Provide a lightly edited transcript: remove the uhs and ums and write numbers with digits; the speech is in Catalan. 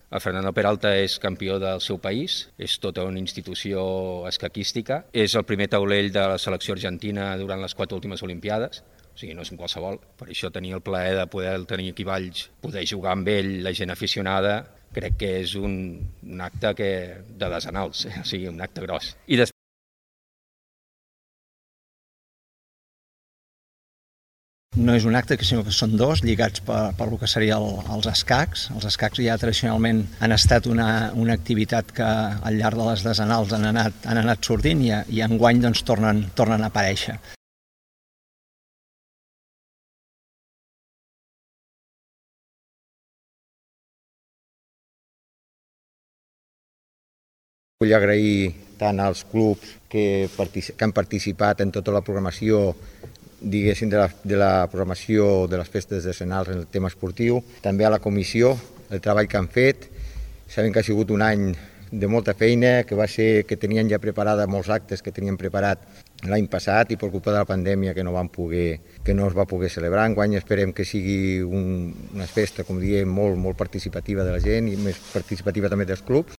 El Fernando Peralta és campió del seu país, és tota una institució escaquística, és el primer taulell de la selecció argentina durant les 4 últimes Olimpiades, o sigui, no és un qualsevol. Per això tenir el plaer de poder tenir aquí a Valls, poder jugar amb ell, la gent aficionada, crec que és un acte de desenals, o sigui, un acte gros. I després no és un acte, sinó que són dos, lligats per lo que seria els escacs. Els escacs ja tradicionalment han estat una activitat que al llarg de les decenals han anat sortint i enguany doncs, tornen a aparèixer. Vull agrair tant als clubs que han participat en tota la programació, diguéssim, de la programació de les festes decenals en el tema esportiu, també a la comissió, el treball que han fet. Sabem que ha sigut un any de molta feina, que tenien ja preparada molts actes que tenien preparat l'any passat i per culpa de la pandèmia que no es va poder celebrar. Enguany esperem que sigui una festa, com diem, molt participativa de la gent i més participativa també dels clubs.